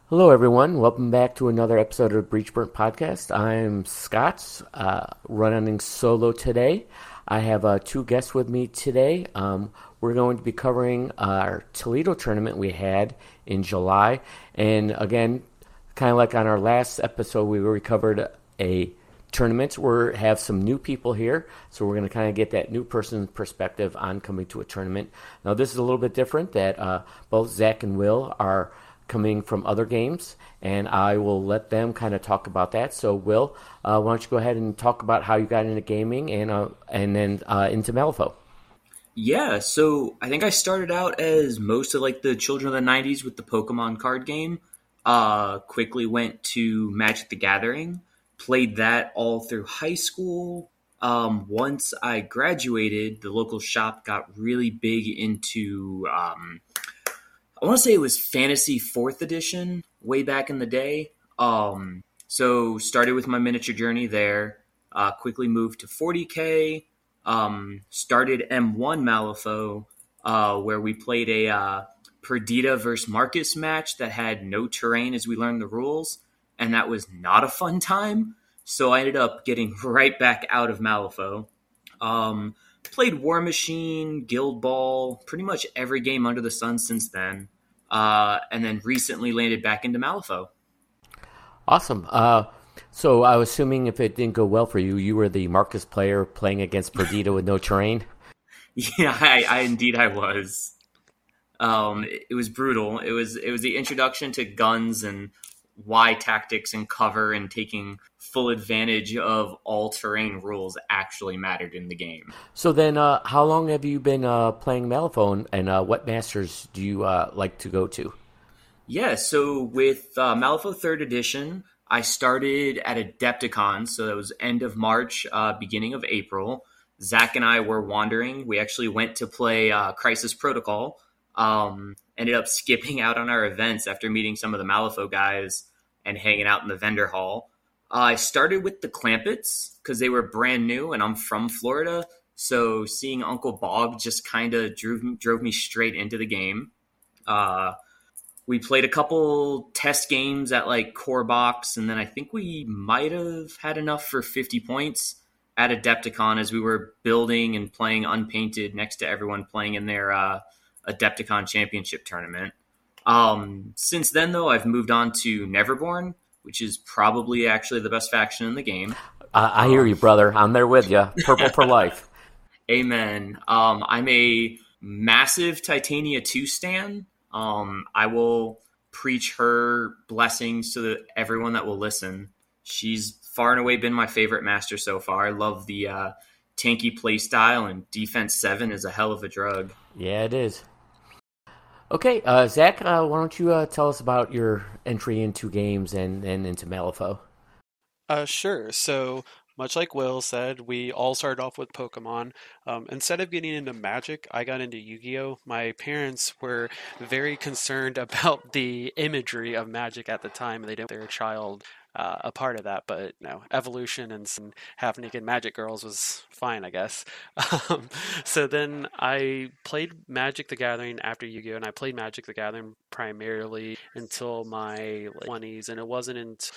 Hello, everyone. Welcome back to another episode of Breachburnt Podcast. I'm Scott, running solo today. I have two guests with me today. We're going to be covering our Toledo tournament we had in July. And again, kind of like on our last episode, we covered a tournament. We have some new people here, so we're going to kind of get that new person's perspective on coming to a tournament. Now, this is a little bit different that both Zach and Will are coming from other games, and I will let them kind of talk about that. So, Will, why don't you go ahead and talk about how you got into gaming and then into Malifaux? Yeah, so I think I started out as most of like the children of the '90s with the Pokemon card game. Quickly went to Magic the Gathering, played that all through high school. Once I graduated, the local shop got really big into I want to say it was Fantasy Fourth Edition way back in the day. So started with my miniature journey there. Quickly moved to 40K. Started M1 Malifaux, where we played a Perdita versus Marcus match that had no terrain as we learned the rules, and that was not a fun time. So I ended up getting right back out of Malifaux. Um, Played War Machine, Guild Ball, pretty much every game under the sun since then. And then recently landed back into Malifaux. Awesome. So I was assuming if it didn't go well for you, you were the Marcus player playing against Perdita with no terrain. Yeah, I indeed I was. It was brutal. It was the introduction to guns and why tactics and cover and taking full advantage of all terrain rules actually mattered in the game. So then, how long have you been playing Malifaux, and what masters do you like to go to? Yeah, so with Malifaux Third Edition, I started at Adepticon, so that was end of March, beginning of April. Zach and I were wandering. We actually went to play Crisis Protocol. Ended up skipping out on our events after meeting some of the Malifaux guys and hanging out in the vendor hall. I started with the Clampets because they were brand new, and I'm from Florida, so seeing Uncle Bog just kind of drove me straight into the game. Uh, we played a couple test games at like Core Box, and then I think we might have had enough for 50 points at Adepticon as we were building and playing Unpainted next to everyone playing in their Adepticon Championship tournament. Since then, though, I've moved on to Neverborn, which is probably actually the best faction in the game. I hear you, brother. I'm there with you. Purple for life. Amen. I'm a massive Titania 2 stan. I will preach her blessings to everyone that will listen. She's far and away been my favorite master so far. I love the tanky play style, and Defense 7 is a hell of a drug. Yeah, it is. Okay, Zach, why don't you tell us about your entry into games and into Malifaux? Sure. So, much like Will said, we all started off with Pokemon. Instead of getting into Magic, I got into Yu-Gi-Oh! My parents were very concerned about the imagery of Magic at the time, and they didn't want their child a part of that. But no, evolution and some half-naked Magic girls was fine, I guess. Um, so then I played Magic the Gathering after Yu-Gi-Oh! And I played Magic the Gathering primarily until my 20s, and it wasn't until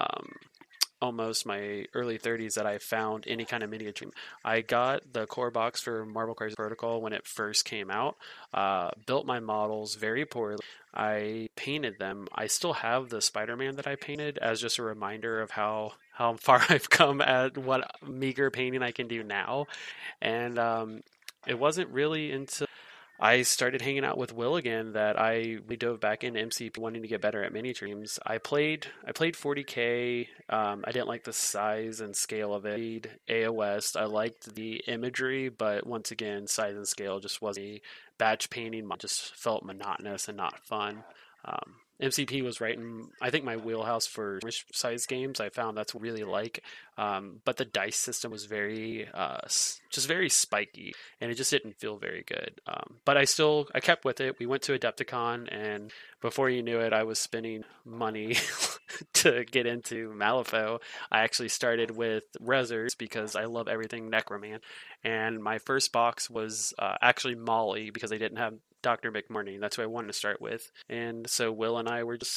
almost my early 30s that I found any kind of miniature. I got the core box for Marvel Crisis Protocol when it first came out, built my models very poorly. I painted them. I still have the Spider-Man that I painted as just a reminder of how far I've come at what meager painting I can do now. And it wasn't really until I started hanging out with Will again that we dove back into MCP wanting to get better at mini dreams. I played 40K. I didn't like the size and scale of it. AOS. I liked the imagery, but once again, size and scale just wasn't batch painting. Just felt monotonous and not fun. MCP was right in, I think, my wheelhouse for size games. I found that's what I really like, but the dice system was very, just very spiky, and it just didn't feel very good. But I kept with it. We went to Adepticon, and before you knew it, I was spending money to get into Malifaux. I actually started with Rezzers because I love everything Necroman, and my first box was actually Molly because I didn't have Dr. McMurray. That's what I wanted to start with. And so Will and I were just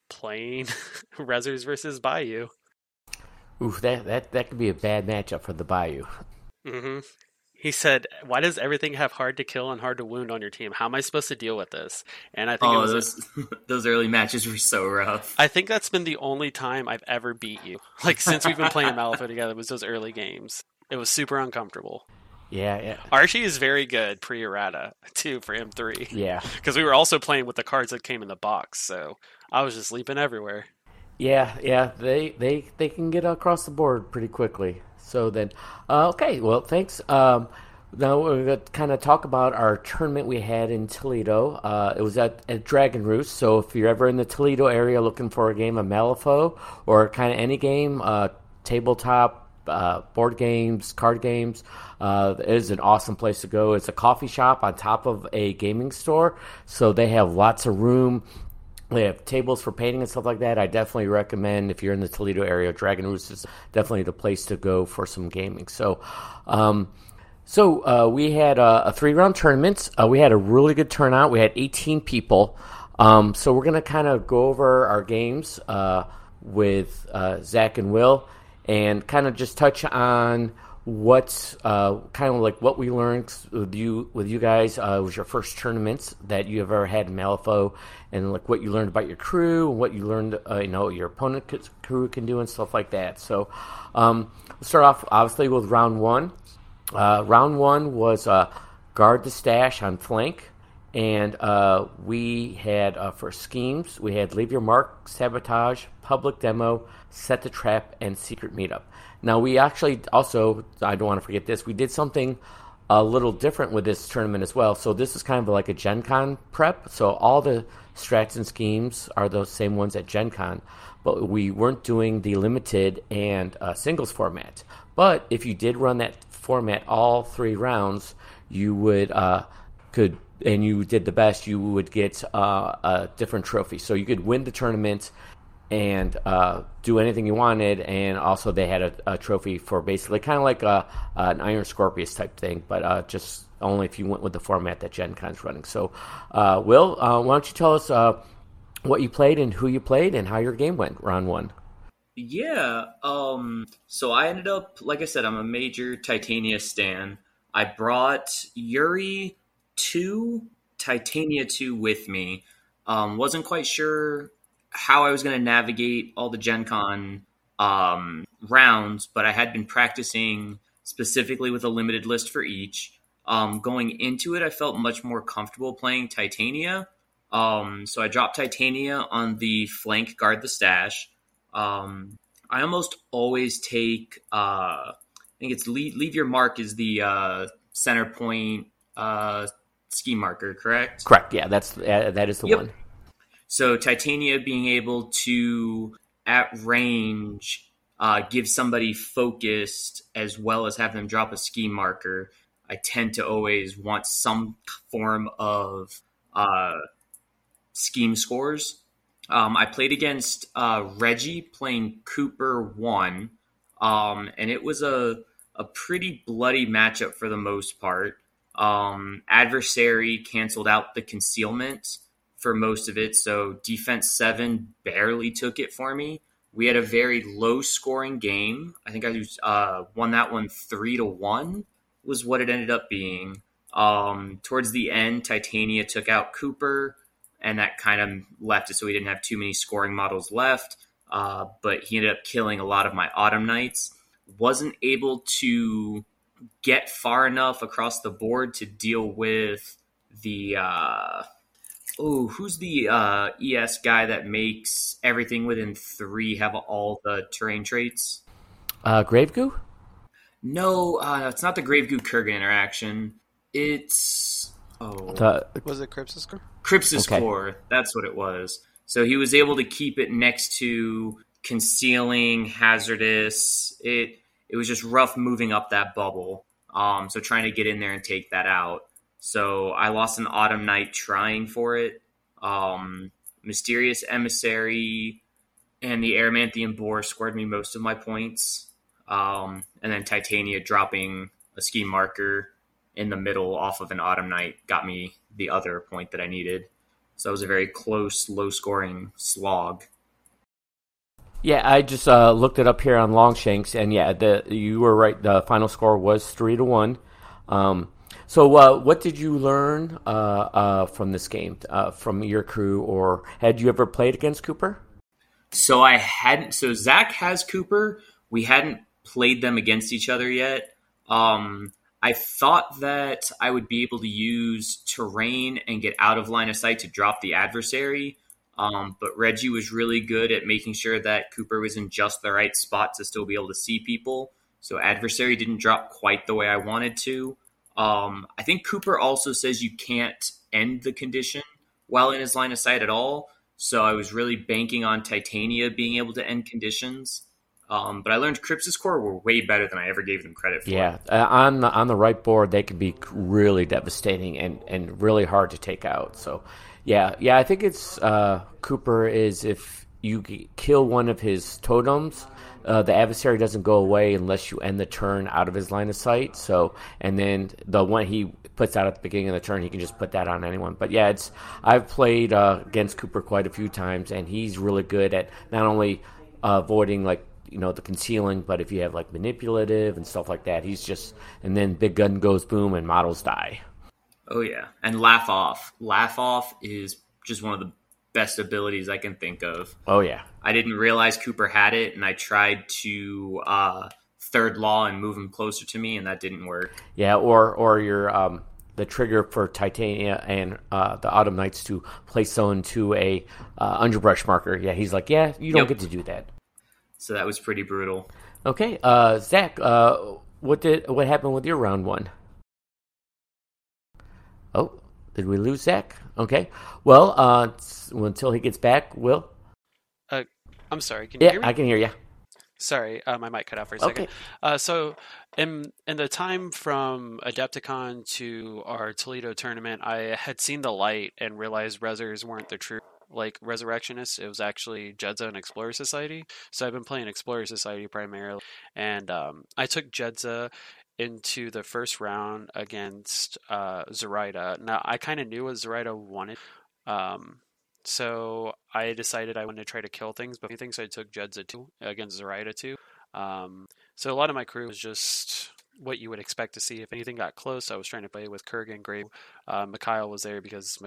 playing Rezzers versus Bayou. Oof, that could be a bad matchup for the Bayou. Hmm. He said, "Why does everything have hard to kill and hard to wound on your team? How am I supposed to deal with this?" And I think it Oh, was those early matches were so rough. I think that's been the only time I've ever beat you. Like since we've been playing Malifaux together, was those early games. It was super uncomfortable. Yeah. Archie is very good pre-errata too for M3. Yeah. Because we were also playing with the cards that came in the box, so I was just leaping everywhere. Yeah. They can get across the board pretty quickly. So then, okay. Well, thanks. Now we're going to kind of talk about our tournament we had in Toledo. It was at Dragon Roost. So if you're ever in the Toledo area looking for a game of Malifaux or kind of any game, tabletop, board games, card games, it is an awesome place to go. It's a coffee shop on top of a gaming store. So they have lots of room. They have tables for painting and stuff like that. I definitely recommend if you're in the Toledo area, Dragon Roost is definitely the place to go for some gaming. So, we had a 3-round tournament. We had a really good turnout. We had 18 people. So we're going to kind of go over our games with Zach and Will and kind of just touch on what kind of like what we learned with you guys. It was your first tournaments that you have ever had in Malifaux, and like what you learned about your crew, and what you learned, your opponent crew can do and stuff like that. So we'll start off obviously with round one. Round one was guard the stash on flank, and we had for schemes we had leave your mark, sabotage, public demo, set the trap, and secret meetup. Now we actually also, I don't want to forget this, we did something a little different with this tournament as well. So this is kind of like a Gen Con prep. So all the strats and schemes are those same ones at Gen Con, but we weren't doing the limited and singles format. But if you did run that format all 3 rounds, you would and you did the best, you would get a different trophy. So you could win the tournament and do anything you wanted, and also they had a trophy for basically kind of like an Iron Scorpius type thing, but just only if you went with the format that Gen Con's running. So, Will, why don't you tell us what you played and who you played and how your game went, round one? Yeah. So I ended up, like I said, I'm a major Titania stan. I brought Yuri 2, Titania 2 with me. Wasn't quite sure how I was going to navigate all the Gen Con rounds, but I had been practicing specifically with a limited list for each. Going into it, I felt much more comfortable playing Titania. So I dropped Titania on the flank guard the stash. I almost always take, I think it's leave your mark is the center point ski marker, correct? Correct. Yeah, that is the one. So Titania being able to, at range, give somebody focused as well as have them drop a ski marker, I tend to always want some form of scheme scores. I played against Reggie playing Cooper 1, and it was a pretty bloody matchup for the most part. Adversary canceled out the concealment for most of it, so defense 7 barely took it for me. We had a very low scoring game. I think I won that one 3-1 was what it ended up being. Towards the end, Titania took out Cooper, and that kind of left it so we didn't have too many scoring models left. But he ended up killing a lot of my Autumn Knights. Wasn't able to get far enough across the board to deal with the who's the ES guy that makes everything within 3 have all the terrain traits? Gravegoo? No, it's not the Gravegoo Kurgan interaction. It's was it Crypsis Core? Crypsis Core. That's what it was. So he was able to keep it next to concealing, hazardous. It was just rough moving up that bubble. So trying to get in there and take that out. So I lost an Autumn Knight trying for it. Mysterious Emissary and the Aramanthian Boar scored me most of my points. And then Titania dropping a ski marker in the middle off of an Autumn Knight got me the other point that I needed. So it was a very close, low-scoring slog. Yeah, I just looked it up here on Longshanks, and yeah, you were right. The final score was 3-1. So what did you learn from this game, from your crew, or had you ever played against Cooper? So I hadn't. So Zach has Cooper. We hadn't played them against each other yet. I thought that I would be able to use terrain and get out of line of sight to drop the adversary. But Reggie was really good at making sure that Cooper was in just the right spot to still be able to see people. So adversary didn't drop quite the way I wanted to. I think Cooper also says you can't end the condition while in his line of sight at all. So I was really banking on Titania being able to end conditions. But I learned Crips's core were way better than I ever gave them credit for. Yeah, on the right board, they can be really devastating and really hard to take out. So, yeah, I think it's Cooper is if you kill one of his totems, the adversary doesn't go away unless you end the turn out of his line of sight. So, and then the one he puts out at the beginning of the turn, he can just put that on anyone. But yeah, I've played against Cooper quite a few times, and he's really good at not only avoiding the concealing, but if you have manipulative and stuff like that, he's just, and then big gun goes boom and models die. Oh yeah, and laugh off is just one of the best abilities I can think of. Oh yeah, I didn't realize Cooper had it, and I tried to third law and move him closer to me, and that didn't work. Yeah, or your the trigger for Titania and the Autumn Knights to place someone to a underbrush marker. Yeah, he's like, yeah, you don't get to do that. So that was pretty brutal. Okay, Zach, what happened with your round one? Oh, did we lose Zach? Okay, well, until he gets back, Will. I'm sorry. Can you hear me? I can hear you. Sorry, my mic cut out for a second. Okay. So in the time from Adepticon to our Toledo tournament, I had seen the light and realized Rezzers weren't the true Resurrectionists. It was actually Jedza and Explorer Society. So I've been playing Explorer Society primarily, and I took Jedza into the first round against Zoraida. Now I kind of knew what Zoraida wanted, so I decided I wanted to try to kill things, but so I took Jedza 2 against Zoraida 2. So a lot of my crew was just what you would expect to see. If anything got close, I was trying to play with Kurgan, Grave. Mikhail was there because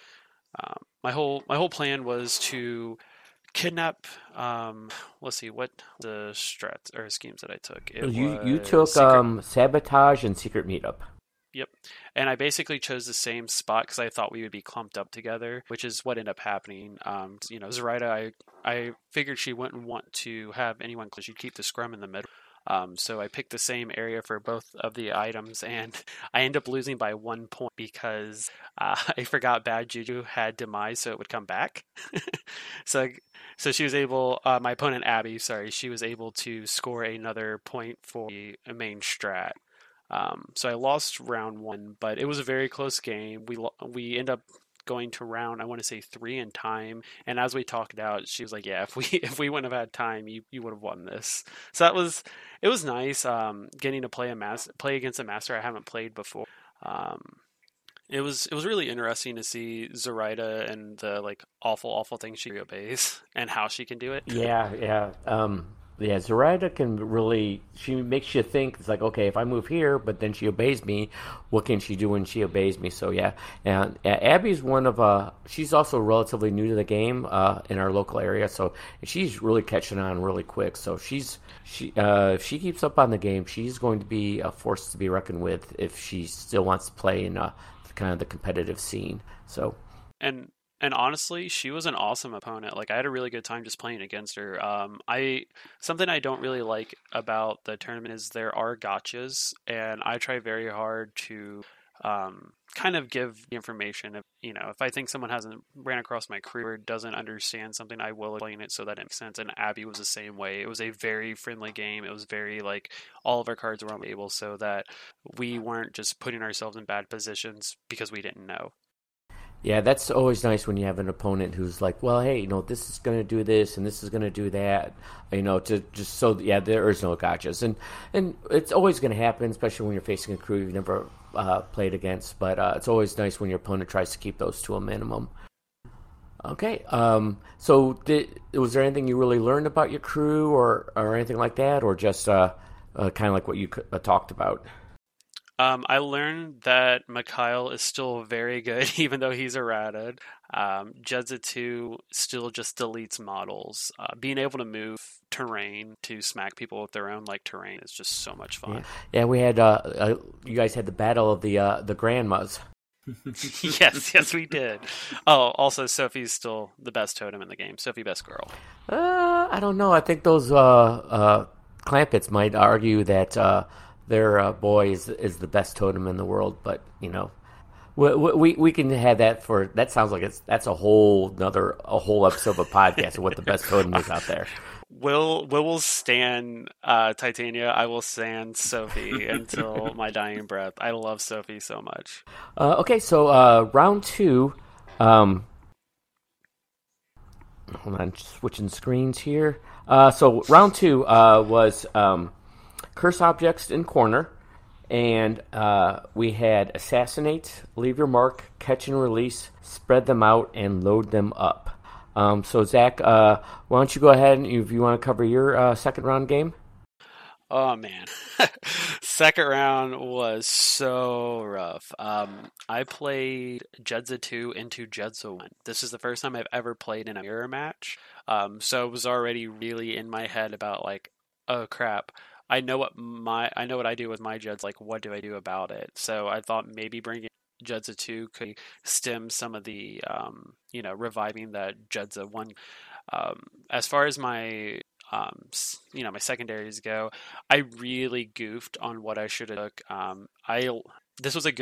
my whole plan was to kidnap. Let's see what the strats or schemes that I took. You took sabotage and secret meetup. Yep, and I basically chose the same spot because I thought we would be clumped up together, which is what ended up happening. Zoraida, I figured she wouldn't want to have anyone because she'd keep the scrum in the middle. So I picked the same area for both of the items, and I ended up losing by 1 point because I forgot Bad Juju had Demise, so it would come back. So she was able, my opponent Abby, she was able to score another point for the main strat. So I lost round 1, but it was a very close game. We ended up going to round, I want to say 3 in time, and as we talked it out, she was like, yeah, if we wouldn't have had time, you would have won this. So it was nice getting to play against a master I haven't played before. It was really interesting to see Zoraida and the awful things she obeys and how she can do it. Yeah, Zoraida can really, she makes you think, it's like, okay, if I move here, but then she obeys me, what can she do when she obeys me? So yeah, and Abby's she's also relatively new to the game in our local area, so she's really catching on really quick. So if she keeps up on the game, she's going to be a force to be reckoned with if she still wants to play in kind of the competitive scene. So And honestly, she was an awesome opponent. I had a really good time just playing against her. Something I don't really like about the tournament is there are gotchas, and I try very hard to kind of give the information. If I think someone hasn't ran across my crew or doesn't understand something, I will explain it so that it makes sense. And Abby was the same way. It was a very friendly game. It was very all of our cards were on the table so that we weren't just putting ourselves in bad positions because we didn't know. Yeah, that's always nice when you have an opponent who's like, well, hey, this is going to do this and this is going to do that, to just so, yeah, there is no gotchas. And it's always going to happen, especially when you're facing a crew you've never played against. But it's always nice when your opponent tries to keep those to a minimum. Okay. So was there anything you really learned about your crew or anything like that, or just kind of like what you talked about? I learned that Mikhail is still very good, even though he's errated. Jedza 2 still just deletes models. Being able to move terrain to smack people with their own like terrain is just so much Yeah, fun. yeah. We had you guys had the battle of the grandmas. Yes, we did. Oh, also Sophie's still the best totem in the game. Sophie, best girl. I don't know. I think those Clampets might argue that their boy is the best totem in the world, but we can have that for that. Sounds like that's a whole episode of a podcast of what the best totem is out there. Will stand Titania. I will stand Sophie until my dying breath. I love Sophie so much. Okay, so round two. Hold on, switching screens here. So round two was curse objects in corner, and we had assassinate, leave your mark, catch and release, spread them out, and load them up. So Zach, why don't you go ahead and if you want to cover your second round game? Oh man, second round was so rough. I played Jedza 2 into Jedza 1. This is the first time I've ever played in a mirror match. So it was already really in my head about like, oh crap, I know what I do with my Jeds. Like, what do I do about it? So I thought maybe bringing Jedza 2 could stem some of the, reviving that Jedza 1. As far as my my secondaries go, I really goofed on what I should have took. I This was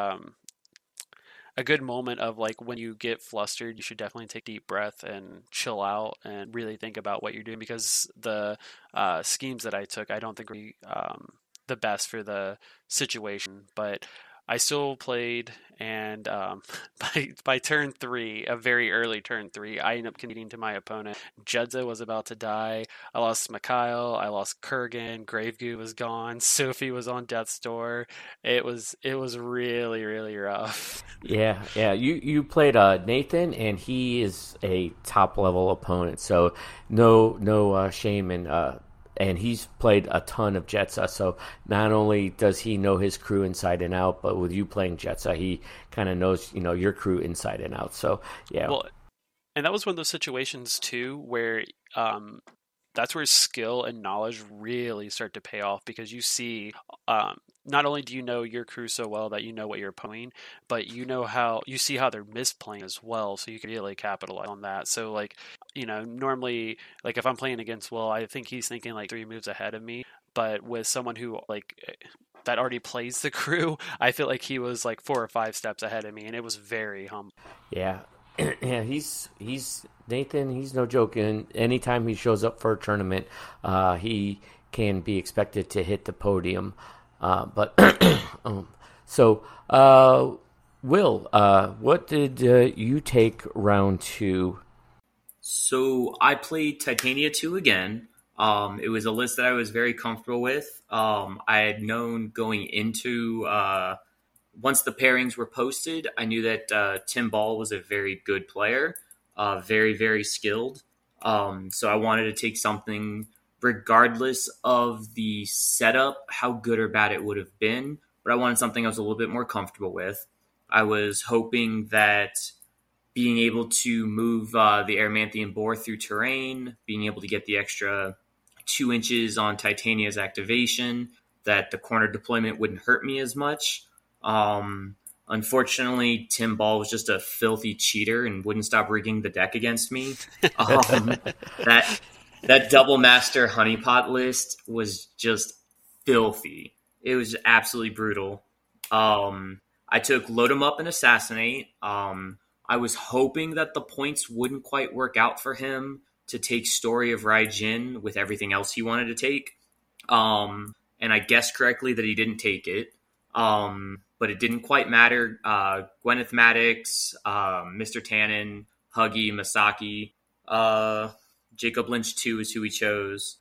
a good moment of like when you get flustered, you should definitely take a deep breath and chill out and really think about what you're doing because the schemes that I took, I don't think were the best for the situation, but I still played, and by turn three, a very early turn three, I ended up conceding to my opponent. Jedza was about to die. I lost Mikhail. I lost Kurgan. Gravegoo was gone. Sophie was on death's door. It was really really rough. Yeah, yeah. You played Nathan, and he is a top level opponent. So no shame in and he's played a ton of Jetsa. So not only does he know his crew inside and out, but with you playing Jetsa, he kind of knows your crew inside and out. So yeah, Well, and that was one of those situations too where that's where skill and knowledge really start to pay off because you see, not only do you know your crew so well that you know what you're playing, but you see how they're misplaying as well, so you can really capitalize on that. So like, normally like if I'm playing against Will, I think he's thinking like 3 moves ahead of me, but with someone who like that already plays the crew, I feel like he was like 4 or 5 steps ahead of me, and it was very humble. yeah, yeah. He's Nathan. He's no joke. And anytime he shows up for a tournament, he can be expected to hit the podium. But so, Will, what did you take round two? So I played Titania 2 again. It was a list that I was very comfortable with. I had known going into once the pairings were posted, I knew that Tim Ball was a very good player, very, very skilled. So I wanted to take something regardless of the setup, how good or bad it would have been, but I wanted something I was a little bit more comfortable with. I was hoping that being able to move the Aramanthian Boar through terrain, being able to get the extra 2 inches on Titania's activation, that the corner deployment wouldn't hurt me as much. Unfortunately, Tim Ball was just a filthy cheater and wouldn't stop rigging the deck against me. That that double master honeypot list was just filthy. It was absolutely brutal. I took load 'em up and assassinate. I was hoping that the points wouldn't quite work out for him to take Story of Raijin with everything else he wanted to take. And I guessed correctly that he didn't take it. But it didn't quite matter. Gwyneth Maddox, Mr. Tannen, Huggy, Masaki, Jacob Lynch 2 is who he chose.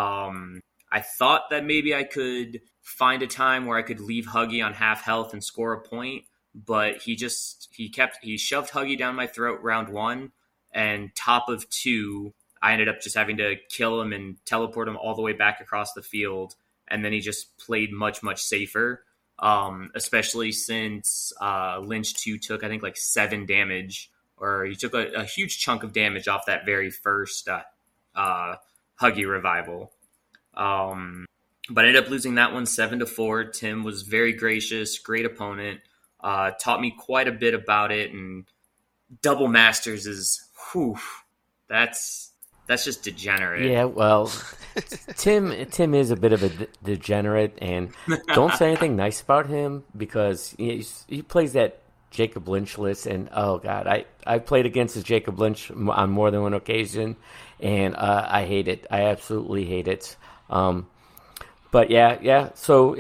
I thought that maybe I could find a time where I could leave Huggy on half health and score a point, but he shoved Huggy down my throat round one. and top of 2, I ended up just having to kill him and teleport him all the way back across the field, and then he just played much, much safer, especially since Lynch 2 took, I think, like 7 damage, or he took a huge chunk of damage off that very first Huggy revival. But I ended up losing that one 7-4. Tim was very gracious, great opponent, taught me quite a bit about it, and double masters is, that's just degenerate. Yeah, well, Tim is a bit of a degenerate, and don't say anything nice about him because he plays that Jacob Lynch list, and oh god, I played against his Jacob Lynch on more than one occasion, and I hate it. I absolutely hate it. But yeah.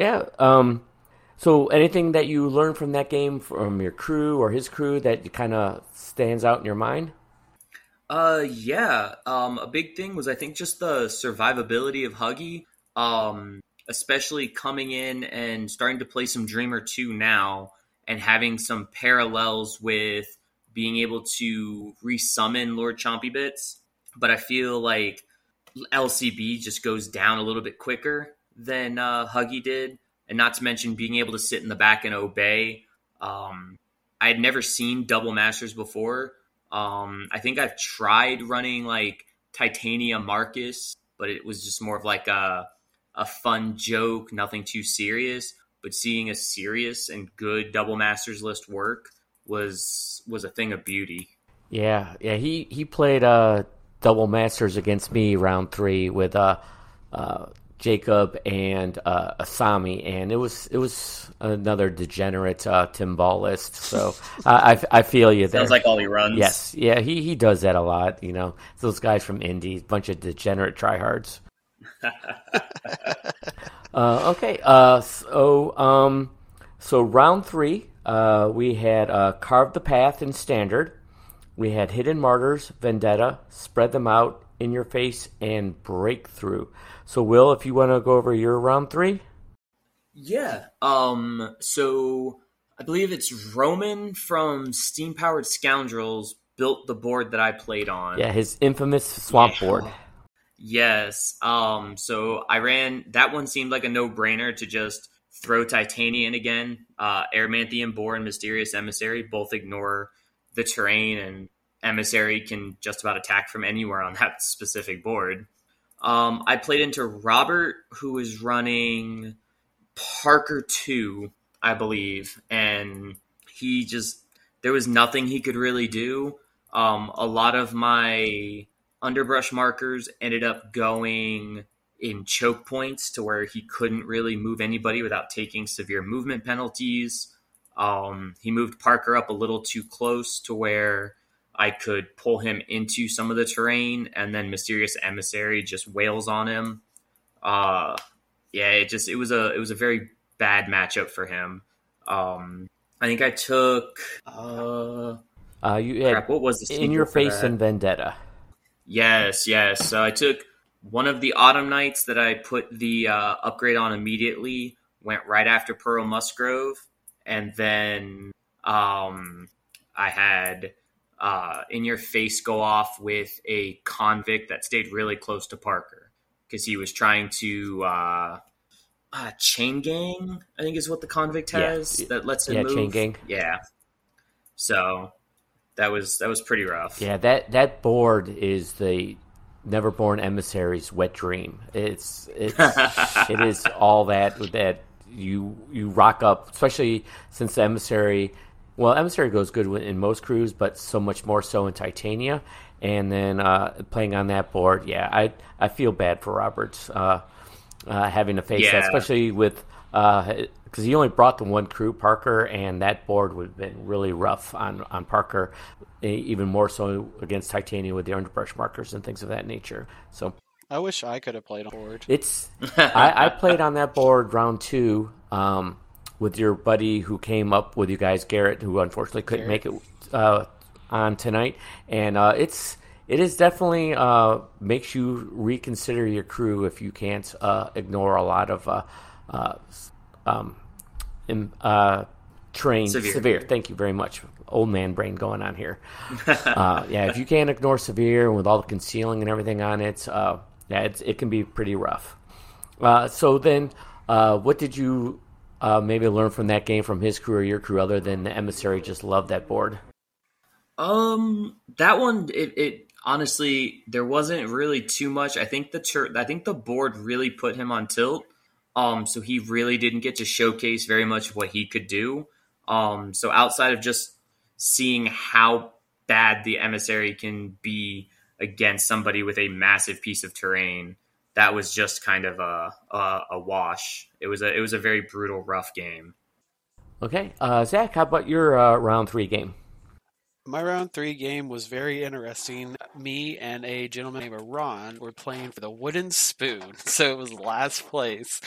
So anything that you learned from that game, from your crew or his crew, that kind of stands out in your mind? Yeah. A big thing was, I think, just the survivability of Huggy, especially coming in and starting to play some Dreamer 2 now and having some parallels with being able to resummon Lord Chompy Bits. But I feel like LCB just goes down a little bit quicker than Huggy did. And not to mention being able to sit in the back and obey. I had never seen double masters before. I think I've tried running like Titania Marcus, but it was just more of like a fun joke, nothing too serious. But seeing a serious and good double masters list work was a thing of beauty. Yeah. He played double masters against me round 3 with Jacob and Asami, and it was another degenerate Tim Ball list. So I feel you there. Sounds like all he runs. Yes, yeah, he does that a lot. You know, those guys from Indy, bunch of degenerate tryhards. Okay, so round 3, we had Carve the Path in Standard. We had Hidden Martyrs, Vendetta, Spread Them Out, In Your Face, and Breakthrough. So, Will, if you want to go over your round 3? Yeah. So I believe it's Roman from Steam Powered Scoundrels built the board that I played on. Yeah, his infamous swamp board. Yes. So I ran, that one seemed like a no-brainer to just throw Titanian again. Aramanthian Boar and Mysterious Emissary both ignore the terrain, and Emissary can just about attack from anywhere on that specific board. I played into Robert, who was running Parker 2, I believe, and there was nothing he could really do. A lot of my underbrush markers ended up going in choke points to where he couldn't really move anybody without taking severe movement penalties. He moved Parker up a little too close to where I could pull him into some of the terrain, and then Mysterious Emissary just wails on him. It was a very bad matchup for him. I think I took You had what was the In Your Face and Vendetta. Yes. So I took one of the Autumn Knights that I put the upgrade on immediately, went right after Pearl Musgrove, and then I had In Your Face go off with a Convict that stayed really close to Parker because he was trying to Chain Gang, I think is what the Convict has, that lets him move. Chain Gang. Yeah. So that was pretty rough. Yeah, that board is the Neverborn Emissary's wet dream. It is all that you rock up, especially since the Emissary. Well, Emissary goes good in most crews, but so much more so in Titania. And then playing on that board, yeah, I feel bad for Roberts having to face that, especially with because he only brought the one crew, Parker, and that board would have been really rough on Parker, even more so against Titania with the underbrush markers and things of that nature. So I wish I could have played on board. I played on that board round 2 with your buddy who came up with you guys, Garrett, who unfortunately couldn't make it on tonight, and it is definitely makes you reconsider your crew if you can't ignore a lot of Terrain Severe. severe. Thank you very much. Old man brain going on here. Yeah, if you can't ignore severe with all the concealing and everything on it, it can be pretty rough. So then, what did you maybe learn from that game from his crew or your crew, other than the emissary just loved that board? That one, it honestly, there wasn't really too much. I think the board really put him on tilt. So he really didn't get to showcase very much of what he could do. So outside of just seeing how bad the emissary can be against somebody with a massive piece of terrain, that was just kind of a wash. It was a very brutal, rough game. Okay, Zach, how about your round 3 game? My round 3 game was very interesting. Me and a gentleman named Ron were playing for the wooden spoon, so it was last place.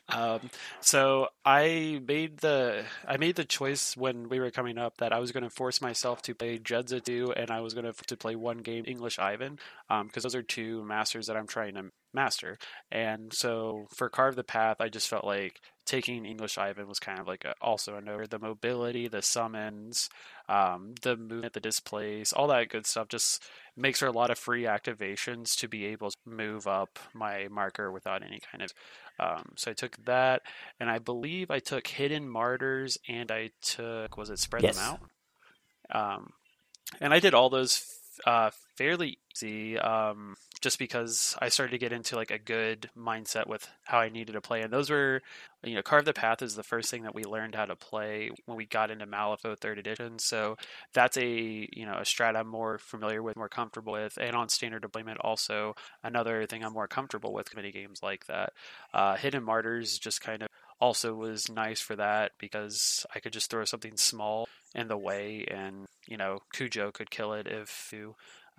So I made the choice when we were coming up that I was going to force myself to play Jedza 2, and I was going to play one game English Ivan, because those are 2 masters that I'm trying to master. And so for Carve the Path, I just felt like taking English Ivan was kind of like also a no. The mobility, the summons, the movement, the displays, all that good stuff just makes for a lot of free activations to be able to move up my marker without any kind of. So I took that, and I believe I took Hidden Martyrs, and I took, was it Spread Yes. Them Out? And I did all those fairly easy, just because I started to get into like a good mindset with how I needed to play. And those were, Carve the Path is the first thing that we learned how to play when we got into Malifaux 3rd edition. So that's a strat I'm more familiar with, more comfortable with. And on standard deployment, also another thing I'm more comfortable with mini games like that. Hidden Martyrs just kind of also was nice for that because I could just throw something small in the way, and Cujo could kill it if you.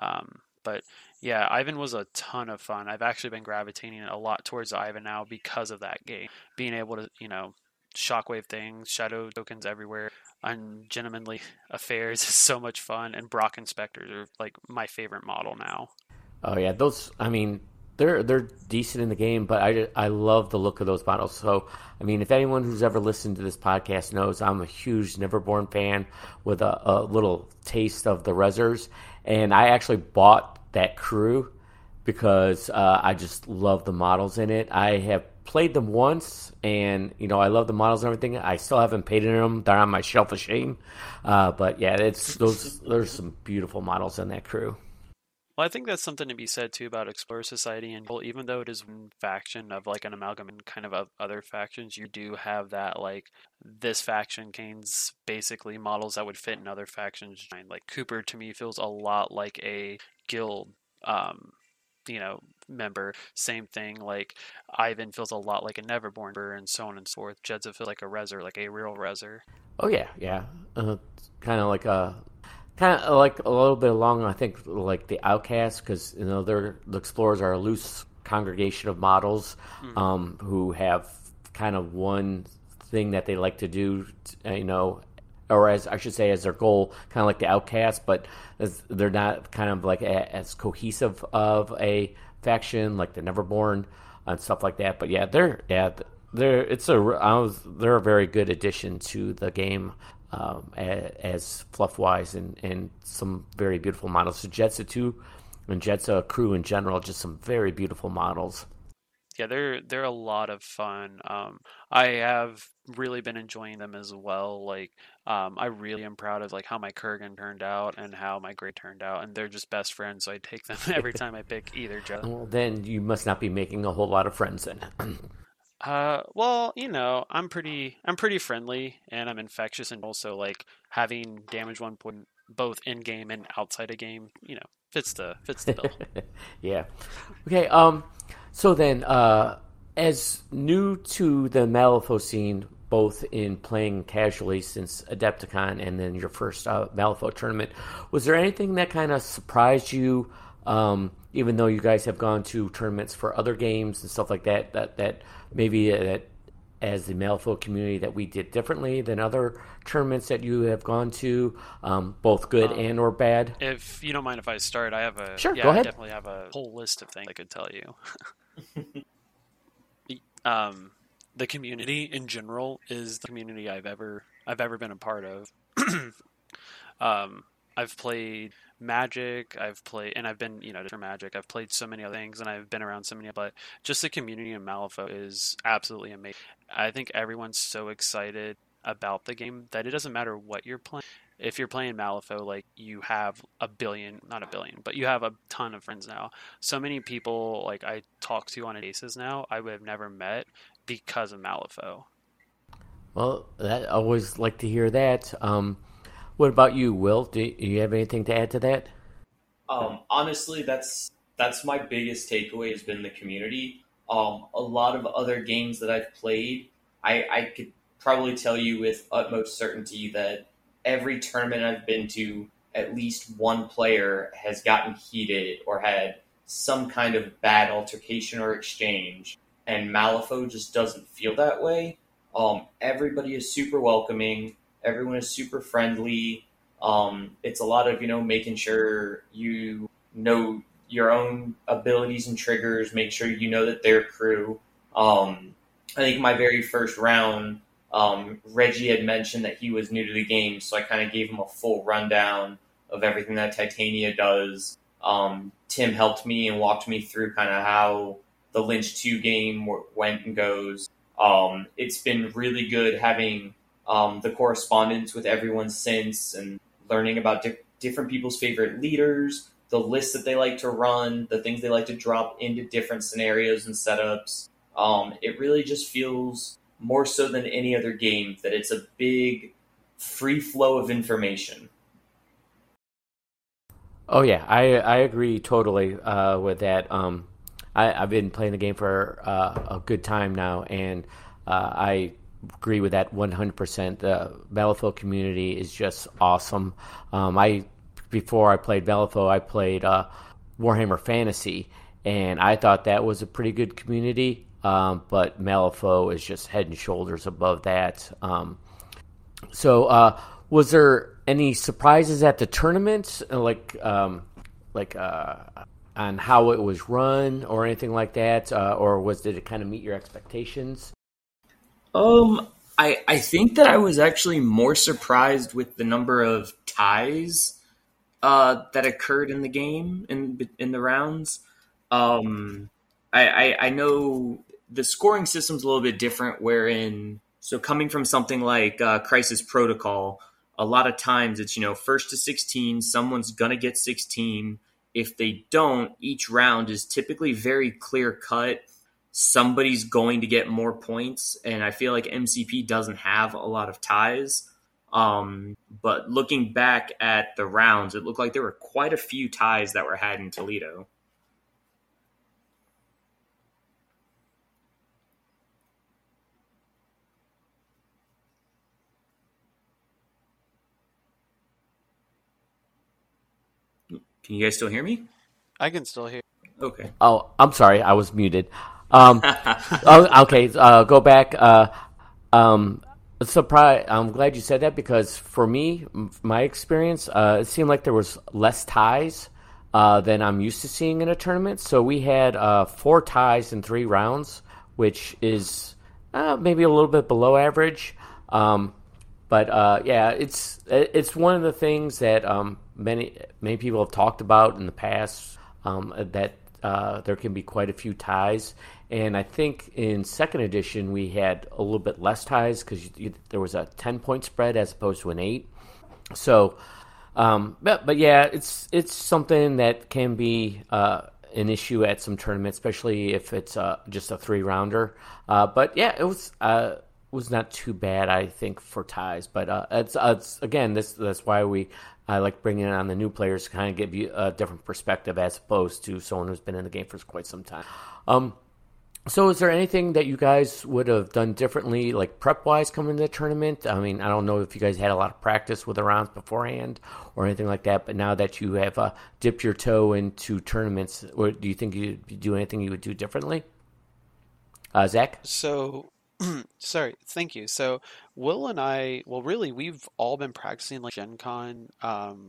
But yeah, Ivan was a ton of fun. I've actually been gravitating a lot towards Ivan now because of that game. Being able to, shockwave things, shadow tokens everywhere, ungentlemanly affairs is so much fun, and Brock Inspectors are like my favorite model now. Oh yeah, those. I mean, they're decent in the game, but I love the look of those models. So I mean, if anyone who's ever listened to this podcast knows, I'm a huge Neverborn fan with a little taste of the Rezzers, and I actually bought that crew because I just love the models in it. I have played them once, and I love the models and everything. I still haven't painted them; they're on my shelf of shame. But yeah, there's some beautiful models in that crew. Well, I think that's something to be said too about Explorer Society, and even though it is one faction of like an amalgam and kind of other factions, you do have that like this faction contains basically models that would fit in other factions. Like Cooper to me feels a lot like a guild, member. Same thing, like Ivan feels a lot like a Neverborn member, and so on and so forth. Jedza feels like a Rezzer, like a real Rezzer. Oh yeah, yeah, kind of like a little bit along, I think, like the Outcasts, because the Explorers are a loose congregation of models who have kind of one thing that they like to do, or as I should say, as their goal, kind of like the Outcasts, but they're not kind of like as cohesive of a faction like the Neverborn and stuff like that. But yeah, they're a very good addition to the game. As fluff-wise and some very beautiful models. So Jedza 2 and Jedza crew in general, just some very beautiful models. Yeah, they're a lot of fun. I have really been enjoying them as well. Like, I really am proud of like how my Kurgan turned out and how my Grey turned out, and they're just best friends. So I take them every time I pick either Jedza. Well, then you must not be making a whole lot of friends then. Well, I'm pretty friendly, and I'm infectious, and also like having damage 1 point both in game and outside a game, fits the bill. Yeah. Okay. So then, as new to the Malifaux scene, both in playing casually since Adepticon and then your first Malifaux tournament, was there anything that kind of surprised you? Even though you guys have gone to tournaments for other games and stuff like that, that maybe that as the Malifaux community that we did differently than other tournaments that you have gone to, both good and or bad? If you don't mind if I start, I have a Sure, go ahead. I definitely have a whole list of things I could tell you. the community in general is the community I've ever been a part of. I've played Magic, I've been, for Magic. I've played so many other things, and I've been around so many. But just the community in Malifaux is absolutely amazing. I think everyone's so excited about the game that it doesn't matter what you're playing. If you're playing Malifaux, like, you have not a billion, but you have a ton of friends now. So many people, like, I talk to on a basis now, I would have never met because of Malifaux. Well, I always like to hear that. What about you, Will? Do you have anything to add to that? Honestly, that's my biggest takeaway has been the community. A lot of other games that I've played, I could probably tell you with utmost certainty that every tournament I've been to, at least one player has gotten heated or had some kind of bad altercation or exchange, and Malifaux just doesn't feel that way. Everybody is super welcoming. Everyone is super friendly. It's a lot of, making sure you know your own abilities and triggers, make sure you know that they're crew. I think my very first round, Reggie had mentioned that he was new to the game, so I kind of gave him a full rundown of everything that Titania does. Tim helped me and walked me through kind of how the Lynch 2 game went and goes. It's been really good having the correspondence with everyone since, and learning about different people's favorite leaders, the lists that they like to run, the things they like to drop into different scenarios and setups. It really just feels more so than any other game that it's a big free flow of information. Oh yeah, I agree totally with that. I've been playing the game for a good time now, and I agree with that 100%. The Malifaux community is just awesome. Before I played Malifaux, I played Warhammer Fantasy, and I thought that was a pretty good community. But Malifaux is just head and shoulders above that. So, was there any surprises at the tournament, on how it was run or anything like that, or did it kind of meet your expectations? I think that I was actually more surprised with the number of ties that occurred in the game in the rounds. I know the scoring system's a little bit different, wherein, so coming from something like Crisis Protocol, a lot of times it's, first to 16, someone's going to get 16. If they don't, each round is typically very clear cut. Somebody's going to get more points, and I feel like MCP doesn't have a lot of ties. But looking back at the rounds, it looked like there were quite a few ties that were had in Toledo. Can you guys still hear me? I can still hear. Okay. Oh, I'm sorry, I was muted. Okay, go back. Surprise! I'm glad you said that, because for me, my experience, it seemed like there was less ties than I'm used to seeing in a tournament. So we had 4 ties in 3 rounds, which is maybe a little bit below average. But yeah, it's one of the things that many people have talked about in the past, that there can be quite a few ties. And I think in second edition we had a little bit less ties, because there was a 10-point spread as opposed to an 8. So, but yeah, it's something that can be an issue at some tournaments, especially if it's just a 3-rounder. But yeah, it was not too bad, I think, for ties. But it's again, that's why I like bringing on the new players to kind of give you a different perspective as opposed to someone who's been in the game for quite some time. So is there anything that you guys would have done differently, like prep-wise, coming to the tournament? I mean, I don't know if you guys had a lot of practice with the rounds beforehand or anything like that, but now that you have dipped your toe into tournaments, do you think you'd do anything you would do differently? Zach? So, sorry, thank you. So, Will and I, well, really, we've all been practicing like Gen Con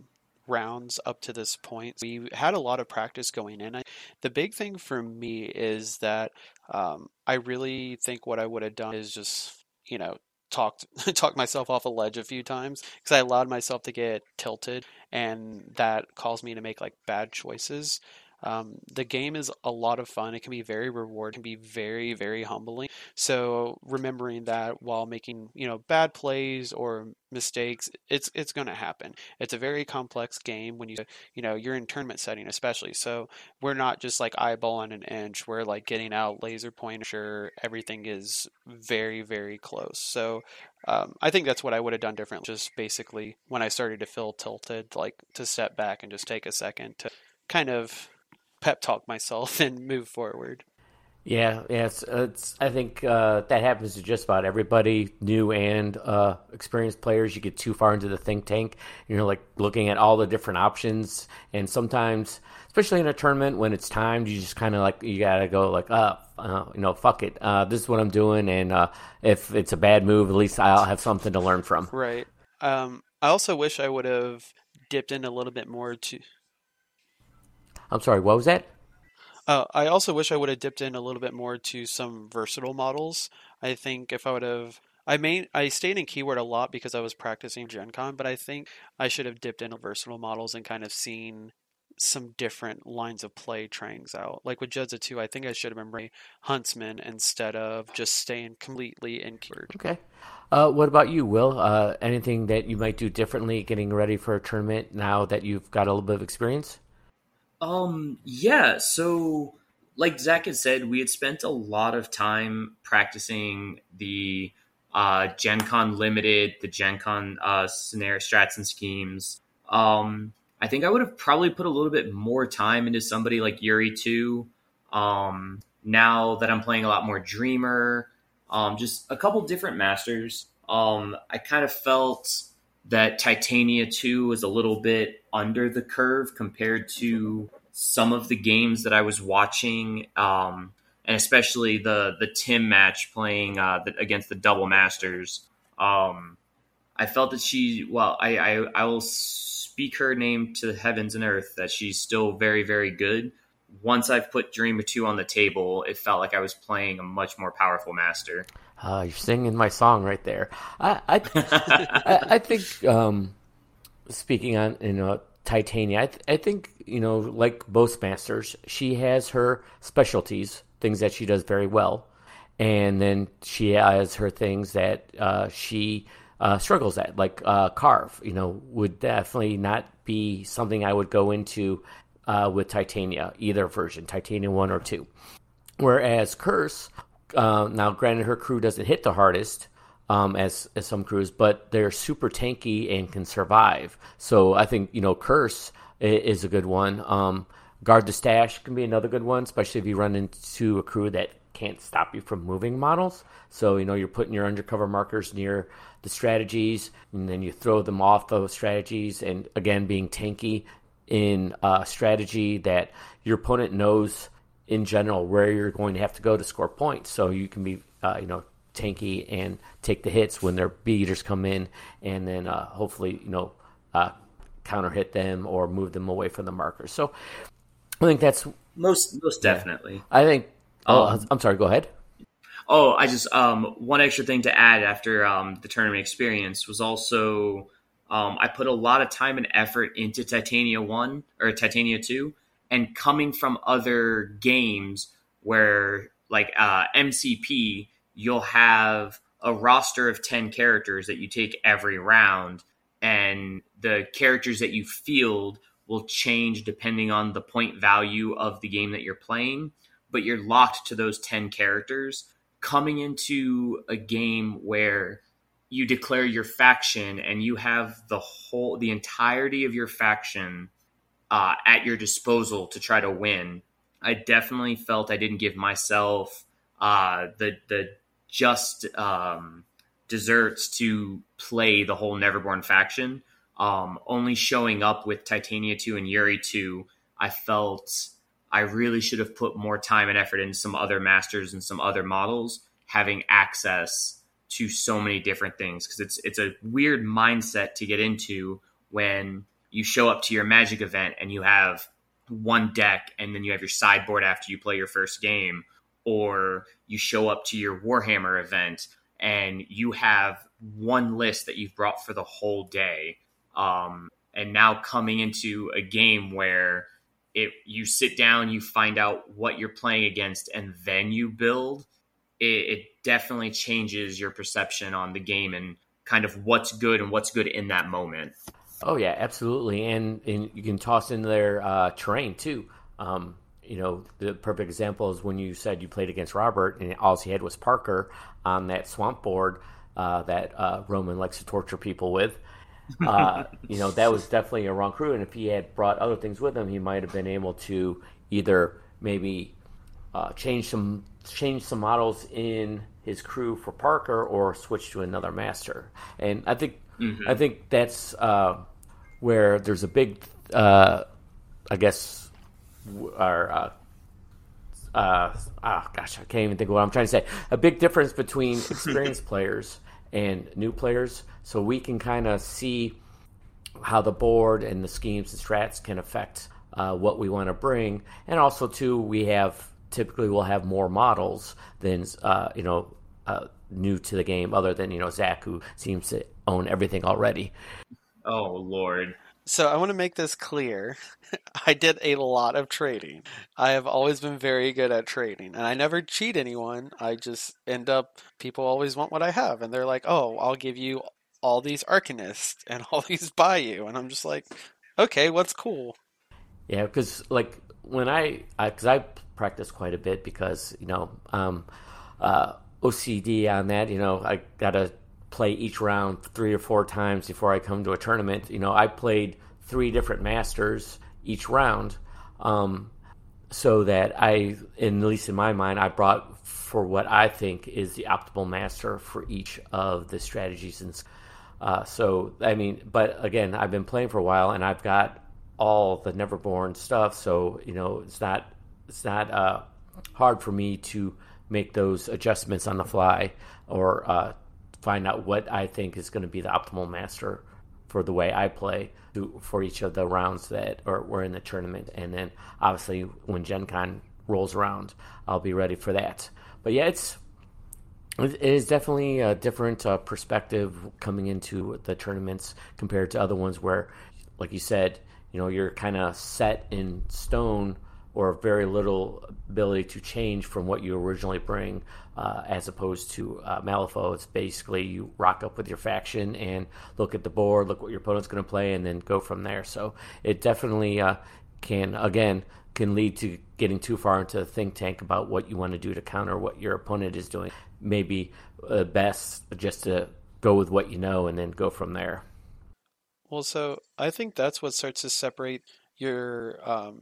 rounds up to this point. We had a lot of practice going in. The big thing for me is that I really think what I would have done is just, talked talked myself off a ledge a few times because I allowed myself to get tilted, and that caused me to make like bad choices. The game is a lot of fun. It can be very rewarding, it can be very, very humbling. So remembering that while making, bad plays or mistakes, it's going to happen. It's a very complex game when you're in tournament setting, especially. So we're not just like eyeballing an inch. We're like getting out laser pointer. Sure, everything is very, very close. So I think that's what I would have done differently. Just basically when I started to feel tilted, like to step back and just take a second to kind of pep talk myself and move forward. Yeah, yeah. I think that happens to just about everybody, new and experienced players. You get too far into the think tank, and you're like looking at all the different options, and sometimes, especially in a tournament when it's timed, you just kind of like you gotta go like, fuck it. This is what I'm doing, and if it's a bad move, at least I'll have something to learn from. Right. I also wish I would have dipped in a little bit more to. I'm sorry, what was that? I also wish I would have dipped in a little bit more to some versatile models. I think if I would have, I stayed in keyword a lot because I was practicing Gen Con, but I think I should have dipped into versatile models and kind of seen some different lines of play trying out. Like with Jedza 2, I think I should have been bringing Huntsman instead of just staying completely in keyword. Okay. What about you, Will? Anything that you might do differently getting ready for a tournament now that you've got a little bit of experience? Yeah, so like Zach had said, we had spent a lot of time practicing the Gen Con Limited, the Gen Con scenario strats and schemes. I think I would have probably put a little bit more time into somebody like Yuri 2. Now that I'm playing a lot more Dreamer, just a couple different masters. I kind of felt that Titania 2 was a little bit under the curve compared to some of the games that I was watching, and especially the Tim match playing against the Double Masters. I felt that I will speak her name to the heavens and earth, that she's still very, very good. Once I've put Dreamer 2 on the table, it felt like I was playing a much more powerful master. You're singing my song right there. I think speaking on Titania, I think like most masters, she has her specialties, things that she does very well, and then she has her things that she struggles at, like carve. Would definitely not be something I would go into with Titania, either version, Titania 1 or 2. Whereas Curse. Now, granted, her crew doesn't hit the hardest as some crews, but they're super tanky and can survive. So I think Curse is a good one. Guard the Stash can be another good one, especially if you run into a crew that can't stop you from moving models. So you're putting your undercover markers near the strategies, and then you throw them off those strategies. And again, being tanky in a strategy that your opponent knows in general where you're going to have to go to score points, so you can be tanky and take the hits when their beaters come in, and then hopefully counter hit them or move them away from the markers. So I think that's most definitely. I think. I'm sorry. Go ahead. I just one extra thing to add after the tournament experience was also I put a lot of time and effort into Titania 1 or Titania 2. And coming from other games where, like MCP, you'll have a roster of 10 characters that you take every round, and the characters that you field will change depending on the point value of the game that you're playing, but you're locked to those 10 characters. Coming into a game where you declare your faction and you have the entirety of your faction at your disposal to try to win, I definitely felt I didn't give myself the just desserts to play the whole Neverborn faction. Only showing up with Titania 2 and Yuri 2, I felt I really should have put more time and effort into some other masters and some other models, having access to so many different things. Because it's a weird mindset to get into when you show up to your Magic event and you have one deck and then you have your sideboard after you play your first game, or you show up to your Warhammer event and you have one list that you've brought for the whole day. And now coming into a game where you sit down, you find out what you're playing against, and then you build, it definitely changes your perception on the game and kind of what's good and what's good in that moment. Oh yeah, absolutely, and you can toss in their terrain too. The perfect example is when you said you played against Robert, and all he had was Parker on that swamp board that Roman likes to torture people with. That was definitely a wrong crew, and if he had brought other things with him, he might have been able to either maybe change some models in his crew for Parker, or switch to another master. And I think that's where there's a big, I can't even think of what I'm trying to say. A big difference between experienced players and new players, so we can kind of see how the board and the schemes and strats can affect what we want to bring. And also, too, we'll have more models than new to the game, other than Zach, who seems to own everything already. Oh Lord. So I want to make this clear. I did a lot of trading. I have always been very good at trading, and I never cheat anyone. I just end up, people always want what I have, and they're like, oh, I'll give you all these Arcanists and all these Bayou, and I'm just like, okay, what's cool? Yeah, because when I practice quite a bit because OCD on that. I gotta play each round 3 or 4 times before I come to a tournament. I played 3 different masters each round, so that at least in my mind, I brought for what I think is the optimal master for each of the strategies. And but again, I've been playing for a while, and I've got all the Neverborn stuff, so it's not hard for me to make those adjustments on the fly, or find out what I think is going to be the optimal master for the way I play for each of the rounds that we're in the tournament. And then obviously when Gen Con rolls around, I'll be ready for that. But yeah, it is definitely a different perspective coming into the tournaments compared to other ones where, like you said, you're kind of set in stone, or very little ability to change from what you originally bring, as opposed to Malifaux. It's basically you rock up with your faction and look at the board, look what your opponent's going to play, and then go from there. So it definitely can lead to getting too far into the think tank about what you want to do to counter what your opponent is doing. Maybe best just to go with what you know and then go from there. Well, so I think that's what starts to separate your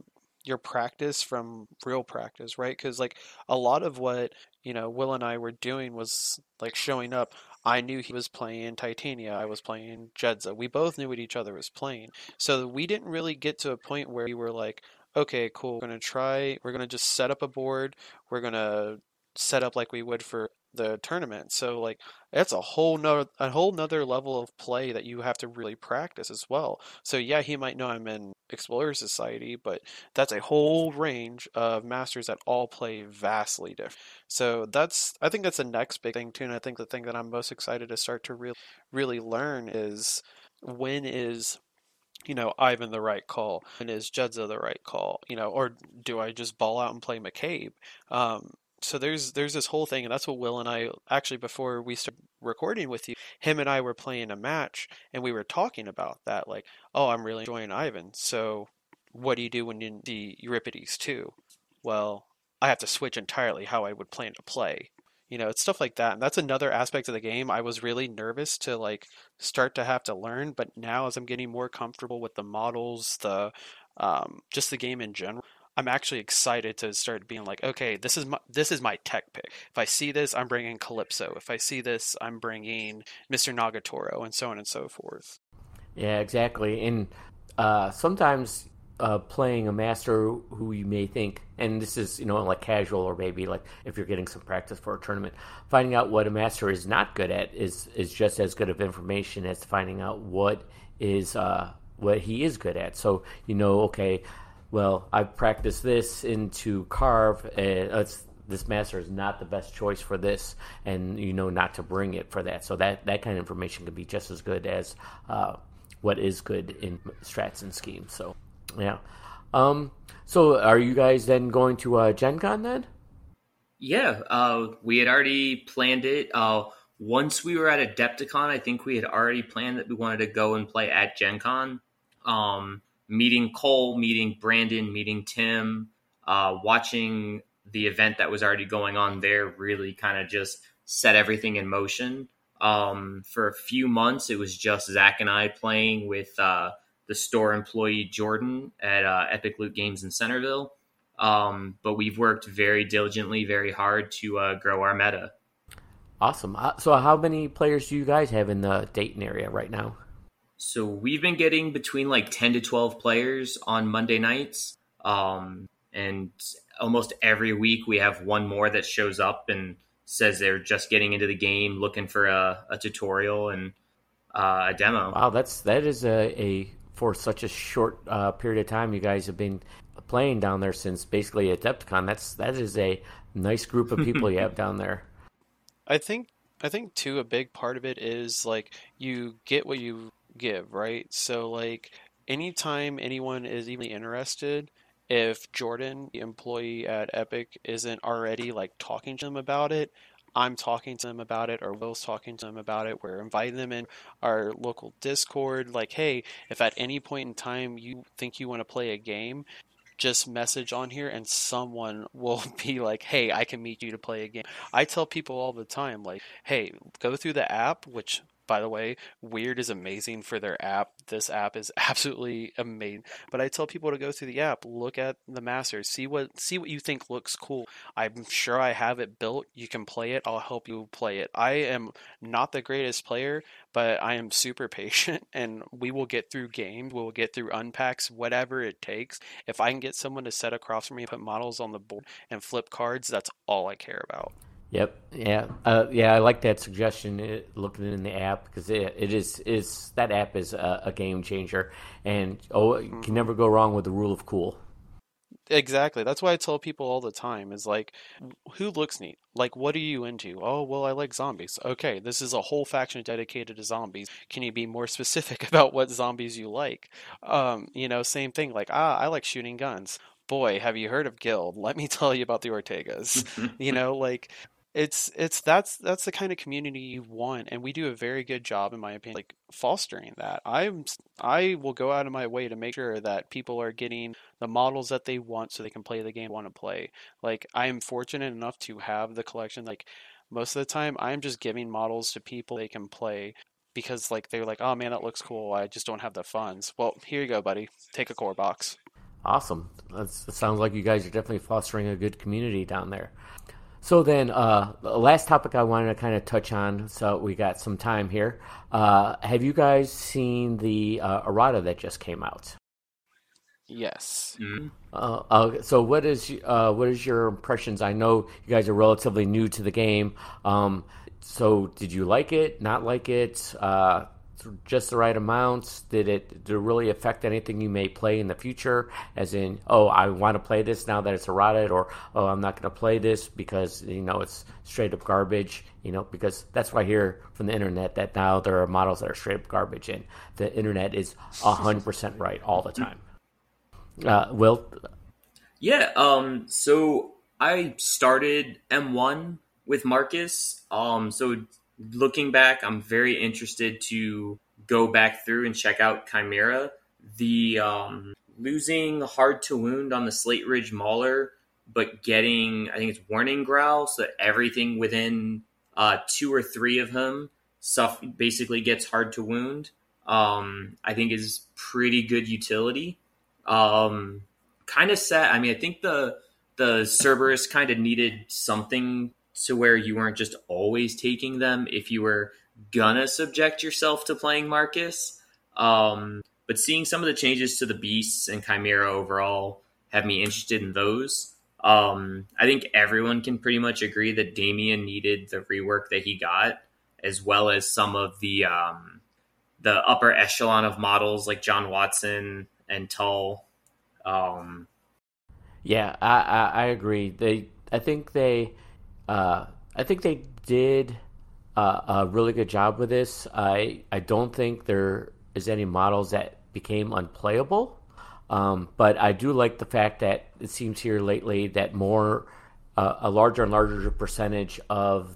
practice from real practice, right? Because a lot of what Will and I were doing was showing up. I knew he was playing Titania, I was playing Jedza. We both knew what each other was playing, so we didn't really get to a point where we were like, okay, cool, we're gonna just set up a board, we're gonna set up like we would for the tournament. So that's a whole nother level of play that you have to really practice as well. So yeah, he might know I'm in Explorer Society, but that's a whole range of masters that all play vastly different. So I think that's the next big thing too, and I think the thing that I'm most excited to start to really learn is, when is Ivan the right call, and is Jedza the right call, or do I just ball out and play McCabe? So there's this whole thing, and that's what Will and I, actually, before we started recording with you, him and I were playing a match, and we were talking about that, oh, I'm really enjoying Ivan, so what do you do when you see Euripides too? Well, I have to switch entirely how I would plan to play. It's stuff like that, and that's another aspect of the game I was really nervous to start to have to learn, but now as I'm getting more comfortable with the models, just the game in general, I'm actually excited to start being okay, this is my tech pick. If I see this, I'm bringing Calypso. If I see this, I'm bringing Mr. Nagatoro, and so on and so forth. Yeah, exactly. And sometimes playing a master who you may think, and this is casual, or maybe if you're getting some practice for a tournament, finding out what a master is not good at is just as good of information as finding out what what he is good at. So you know, okay, well, I've practiced this into carve, and this master is not the best choice for this, and you know not to bring it for that. So that kind of information could be just as good as what is good in strats and schemes. So yeah. So are you guys then going to Gen Con then? Yeah, we had already planned it. Once we were at Adepticon, I think we had already planned that we wanted to go and play at Gen Con. Meeting Cole, meeting Brandon, meeting Tim, watching the event that was already going on there really kind of just set everything in motion. For a few months, it was just Zach and I playing with the store employee Jordan at Epic Loot Games in Centerville. But we've worked very diligently, very hard to grow our meta. Awesome. So how many players do you guys have in the Dayton area right now? So we've been getting between like 10 to 12 players on Monday nights. And almost every week we have one more that shows up and says they're just getting into the game, looking for a tutorial and a demo. Wow, that is a for such a short period of time you guys have been playing down there since basically Adepticon. That is a nice group of people you have down there. I think too a big part of it is like you get what you give, right? So like anytime anyone is even interested, if Jordan, the employee at Epic, isn't already like talking to them about it, I'm talking to them about it, or Will's talking to them about it. We're inviting them in our local Discord. Like, hey, if at any point in time you think you want to play a game, just message on here and someone will be like, hey, I can meet you to play a game. I tell people all the time, like, hey, go through the app, which by the way, Weird is amazing for their app. This app is absolutely amazing. But I tell people to go through the app, look at the masters, see what you think looks cool. I'm sure I have it built. You can play it. I'll help you play it. I am not the greatest player, but I am super patient, and we will get through games. We'll get through unpacks, whatever it takes. If I can get someone to sit across from me, put models on the board, and flip cards, that's all I care about. Yep. Yeah. I like that suggestion. Looking in the app because it is that app is a game changer, and you can never go wrong with the rule of cool. Exactly. That's why I tell people all the time is like, who looks neat? Like, what are you into? Oh, well, I like zombies. Okay, this is a whole faction dedicated to zombies. Can you be more specific about what zombies you like? Same thing. Like, I like shooting guns. Boy, have you heard of Guild? Let me tell you about the Ortegas. Like that's the kind of community you want, and we do a very good job, in my opinion, like fostering that. I will go out of my way to make sure that people are getting the models that they want so they can play the game they want to play. Like, I am fortunate enough to have the collection. Like, most of the time I'm just giving models to people they can play because like they're like, oh man, that looks cool, I just don't have the funds. Well, here you go, buddy, take a core box. Awesome. That sounds like you guys are definitely fostering a good community down there. So then, the last topic I wanted to kind of touch on, so we got some time here. Have you guys seen the errata that just came out? Yes. So what is your impressions? I know you guys are relatively new to the game. So did you like it? Not like it? Just the right amounts? Did it really affect anything you may play in the future? As in, oh, I want to play this now that it's errated, or oh, I'm not going to play this because it's straight up garbage. Because that's what I hear from the internet, that now there are models that are straight up garbage, and the internet is 100% right all the time. Will? Yeah. So I started M1 with Marcus. So looking back, I'm very interested to go back through and check out Chimera. The losing Hard to Wound on the Slate Ridge Mauler, but getting, I think it's Warning Growl, so that everything within 2 or 3 of him stuff basically gets Hard to Wound. I think is pretty good utility. Kind of sad. I mean, I think the Cerberus kind of needed something to where you weren't just always taking them if you were gonna subject yourself to playing Marcus. But seeing some of the changes to the beasts and Chimera overall have me interested in those. I think everyone can pretty much agree that Damien needed the rework that he got, as well as some of the the upper echelon of models like John Watson and Tull. Um, Yeah, I agree. I think they I think they did a really good job with this. I don't think there is any models that became unplayable, but I do like the fact that it seems here lately that more a larger and larger percentage of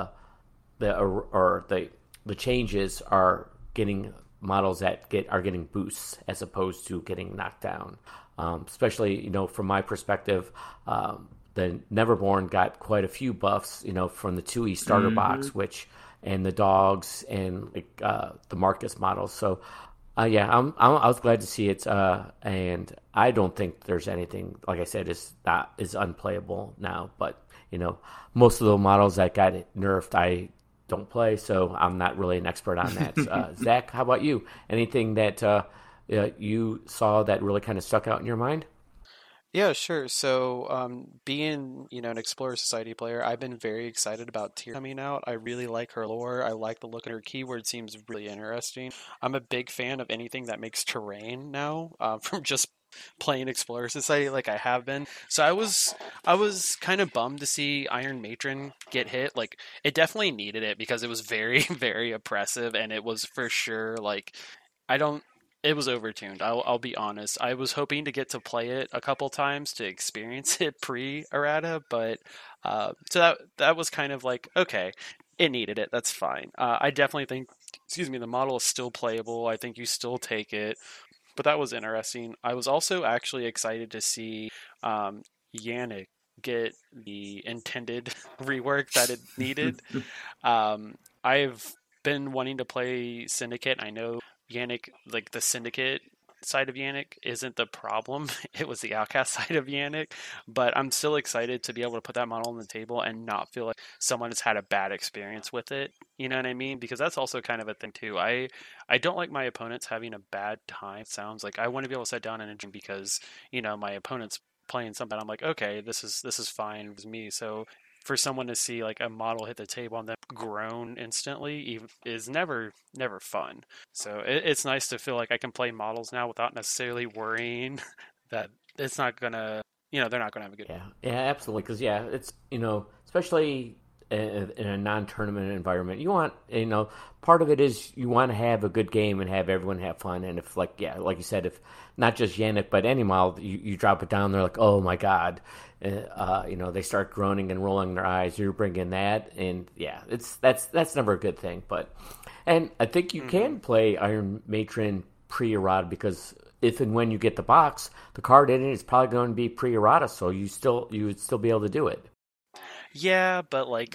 the changes are getting models that are getting boosts as opposed to getting knocked down. Especially, from my perspective, the Neverborn got quite a few buffs, from the 2E starter box, and the dogs and the Marcus models. So, yeah, I was glad to see it, and I don't think there's anything, like I said, is unplayable now. But most of the models that got nerfed, I don't play, so I'm not really an expert on that. Zach, how about you? Anything that you saw that really kind of stuck out in your mind? Yeah, sure. So, being, an Explorer Society player, I've been very excited about Tyr coming out. I really like her lore. I like the look of her keyword, seems really interesting. I'm a big fan of anything that makes terrain now, from just playing Explorer Society like I have been. So I was kind of bummed to see Iron Matron get hit. Like it definitely needed it because it was very, very oppressive, and it was for sure like I don't. It was overtuned. I'll be honest. I was hoping to get to play it a couple times to experience it pre errata, but so that was kind of like okay, it needed it. That's fine. I definitely think, excuse me, the model is still playable. I think you still take it, but that was interesting. I was also actually excited to see Yannick get the intended rework that it needed. I've been wanting to play Syndicate. I know Yannick, like the Syndicate side of Yannick, isn't the problem. It was the Outcast side of Yannick. But I'm still excited to be able to put that model on the table and not feel like someone has had a bad experience with it. You know what I mean? Because that's also kind of a thing too. I don't like my opponents having a bad time. It sounds like I want to be able to sit down and enjoy because my opponent's playing something. I'm like, okay, this is fine with me. So for someone to see like a model hit the table and then groan instantly is never fun. So it's nice to feel like I can play models now without necessarily worrying that it's not gonna, they're not gonna have a good. Yeah, absolutely. Because it's especially in a non-tournament environment, you want part of it is you want to have a good game and have everyone have fun. And if like you said, if not just Yannick but any model, you drop it down, they're like, oh my god, they start groaning and rolling their eyes. You're bringing that, and that's never a good thing. And I think you can play Iron Matron pre-errata because if and when you get the box, the card in it is probably going to be pre-errata, so you would still be able to do it. Yeah, but like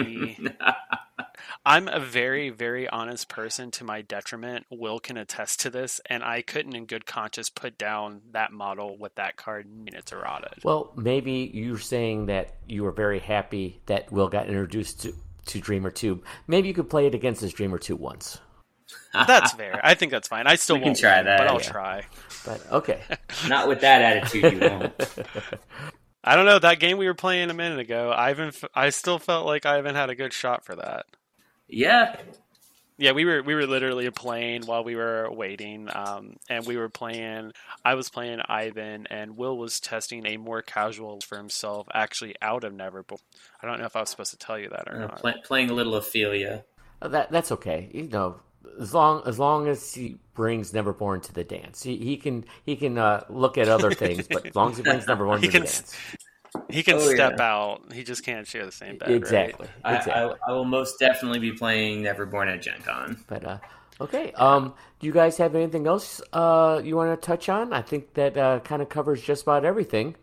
I'm a very, very honest person to my detriment. Will can attest to this, and I couldn't in good conscience put down that model with that card in its errata. Well, maybe you're saying that you were very happy that Will got introduced to Dreamer 2. Maybe you could play it against his Dreamer 2 once. That's fair. I think that's fine. I still won't try win, that, but I'll try. But okay. Not with that attitude, you won't. I don't know, that game we were playing a minute ago, I still felt like Ivan had a good shot for that. Yeah. Yeah, we were literally playing while we were waiting, and we were playing. I was playing Ivan, and Will was testing a more casual for himself, actually out of Neverborn. I don't know if I was supposed to tell you that or not. Playing a little Ophelia. That's okay. As long as he brings Neverborn to the dance, he can look at other things, but as long as he brings Neverborn to the dance. He can step out. He just can't share the same bed. Exactly. Right? Exactly. I will most definitely be playing Neverborn at Gen Con. But okay. Do you guys have anything else you want to touch on? I think that kind of covers just about everything.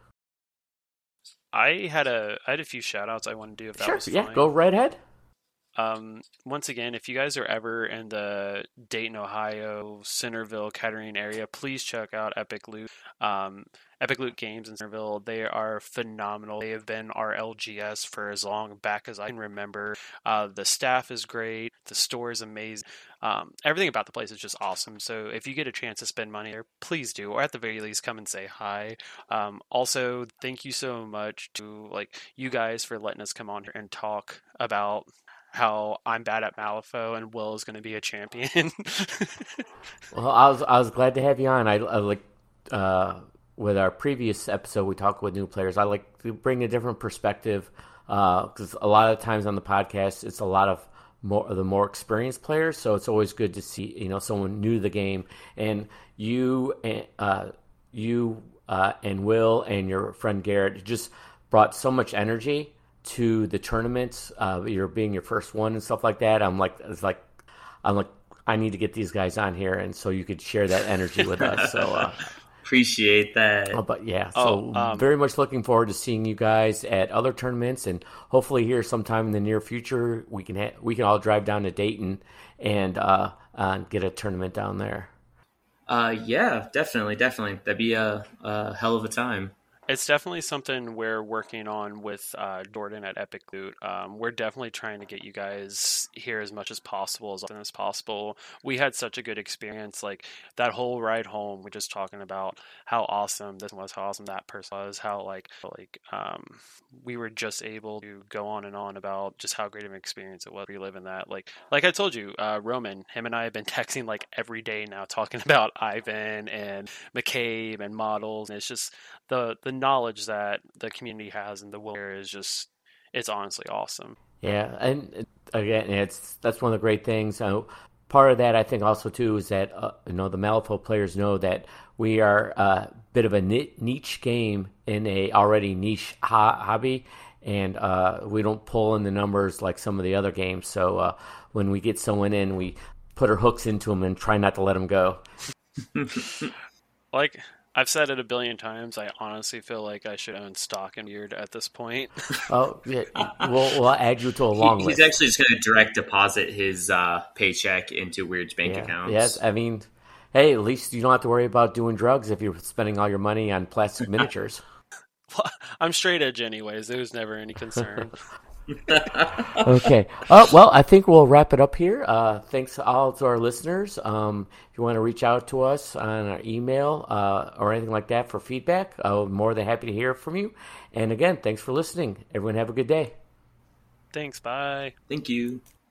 I had a few shout outs I want to do if that was fine. Yeah, go right ahead. Once again, if you guys are ever in the Dayton, Ohio, Centerville, Kettering area, please check out Epic Loot. Epic Loot Games in Centerville, they are phenomenal. They have been our LGS for as long back as I can remember. The staff is great. The store is amazing. Everything about the place is just awesome. So if you get a chance to spend money there, please do, or at the very least, come and say hi. Also, thank you so much to you guys for letting us come on here and talk about how I'm bad at Malifaux and Will is going to be a champion. Well, I was glad to have you on. I like with our previous episode we talked with new players. I like to bring a different perspective because a lot of times on the podcast it's a lot of more experienced players. So it's always good to see someone new to the game. And you and Will and your friend Garrett just brought so much energy to the tournaments. You're being your first one and stuff like that. I'm like, I need to get these guys on here, and so you could share that energy with us. So appreciate that. But yeah, so very much looking forward to seeing you guys at other tournaments, and hopefully here sometime in the near future we can all drive down to Dayton and get a tournament down there. Yeah, definitely. That'd be a hell of a time. It's definitely something we're working on with Jordan at Epic Loot. We're definitely trying to get you guys here as much as possible, as often as possible. We had such a good experience, like that whole ride home. We're just talking about how awesome this was, how awesome that person was, how we were just able to go on and on about just how great of an experience it was reliving that. Like I told you, Roman, him and I have been texting like every day now, talking about Ivan and McCabe and models, and it's just the knowledge that the community has and the will is just, it's honestly awesome. Yeah, and again, that's one of the great things. Part of that, I think, also too, is that the Malifaux players know that we are a bit of a niche game in a already niche hobby, and we don't pull in the numbers like some of the other games. So when we get someone in, we put our hooks into them and try not to let them go. Like I've said it a billion times, I honestly feel like I should own stock in Weird at this point. Oh, yeah. We'll add you to a long list. He's actually just going to direct deposit his paycheck into Weird's bank accounts. Yes, I mean, hey, at least you don't have to worry about doing drugs if you're spending all your money on plastic miniatures. Well, I'm straight edge anyways. There was never any concern. Okay. Well, I think we'll wrap it up here. Thanks all to our listeners. If you want to reach out to us on our email or anything like that for feedback, I'm more than happy to hear from you. And again, thanks for listening. Everyone have a good day. Thanks. Bye. Thank you.